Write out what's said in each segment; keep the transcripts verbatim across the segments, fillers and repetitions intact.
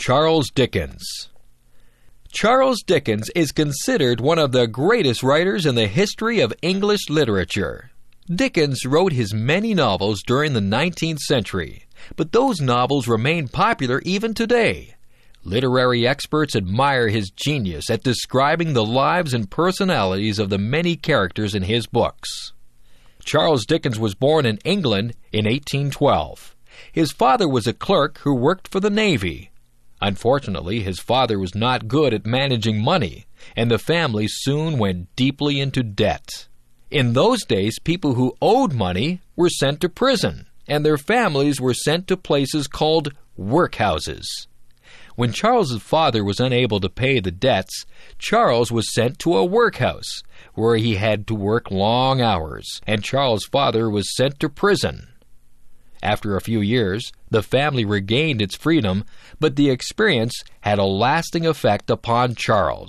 Charles Dickens. Charles Dickens is considered one of the greatest writers in the history of English literature. Dickens wrote his many novels during the nineteenth century, but those novels remain popular even today. Literary experts admire his genius at describing the lives and personalities of the many characters in his books. Charles Dickens was born in England in eighteen twelve. His father was a clerk who worked for the Navy. Unfortunately, his father was not good at managing money, and the family soon went deeply into debt. In those days, people who owed money were sent to prison, and their families were sent to places called workhouses. When Charles's father was unable to pay the debts, Charles was sent to a workhouse, where he had to work long hours, and Charles's father was sent to prison. After a few years, the family regained its freedom, but the experience had a lasting effect upon Charles.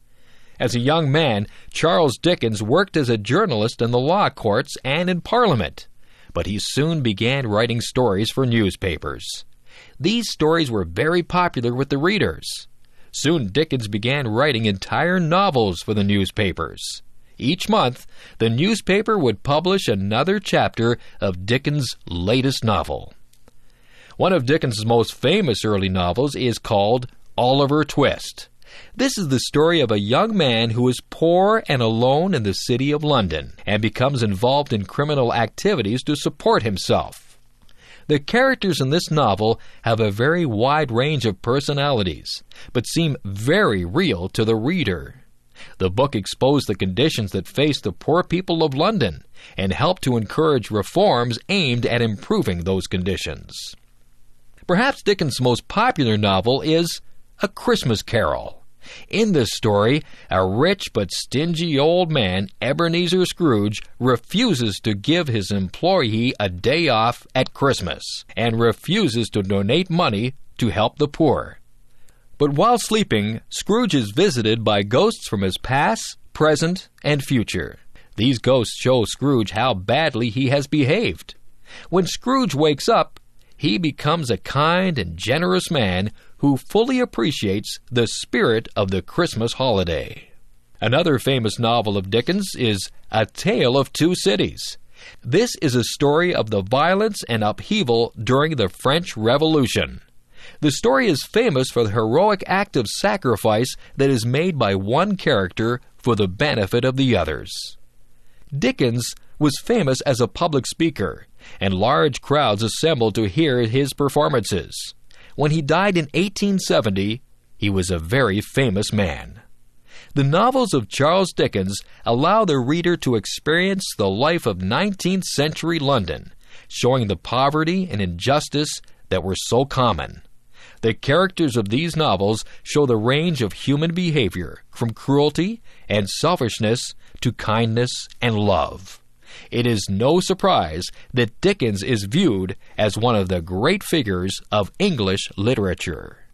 As a young man, Charles Dickens worked as a journalist in the law courts and in Parliament, but he soon began writing stories for newspapers. These stories were very popular with the readers. Soon Dickens began writing entire novels for the newspapers. Each month, the newspaper would publish another chapter of Dickens' latest novel. One of Dickens' most famous early novels is called Oliver Twist. This is the story of a young man who is poor and alone in the city of London and becomes involved in criminal activities to support himself. The characters in this novel have a very wide range of personalities, but seem very real to the reader. The book exposed the conditions that face the poor people of London and helped to encourage reforms aimed at improving those conditions. Perhaps Dickens' most popular novel is A Christmas Carol. In this story, a rich but stingy old man, Ebenezer Scrooge, refuses to give his employee a day off at Christmas and refuses to donate money to help the poor. But while sleeping, Scrooge is visited by ghosts from his past, present, and future. These ghosts show Scrooge how badly he has behaved. When Scrooge wakes up, he becomes a kind and generous man who fully appreciates the spirit of the Christmas holiday. Another famous novel of Dickens is A Tale of Two Cities. This is a story of the violence and upheaval during the French Revolution. The story is famous for the heroic act of sacrifice that is made by one character for the benefit of the others. Dickens was famous as a public speaker, and large crowds assembled to hear his performances. When he died in eighteen seventy, he was a very famous man. The novels of Charles Dickens allow the reader to experience the life of nineteenth century London, showing the poverty and injustice that were so common. The characters of these novels show the range of human behavior, from cruelty and selfishness to kindness and love. It is no surprise that Dickens is viewed as one of the great figures of English literature.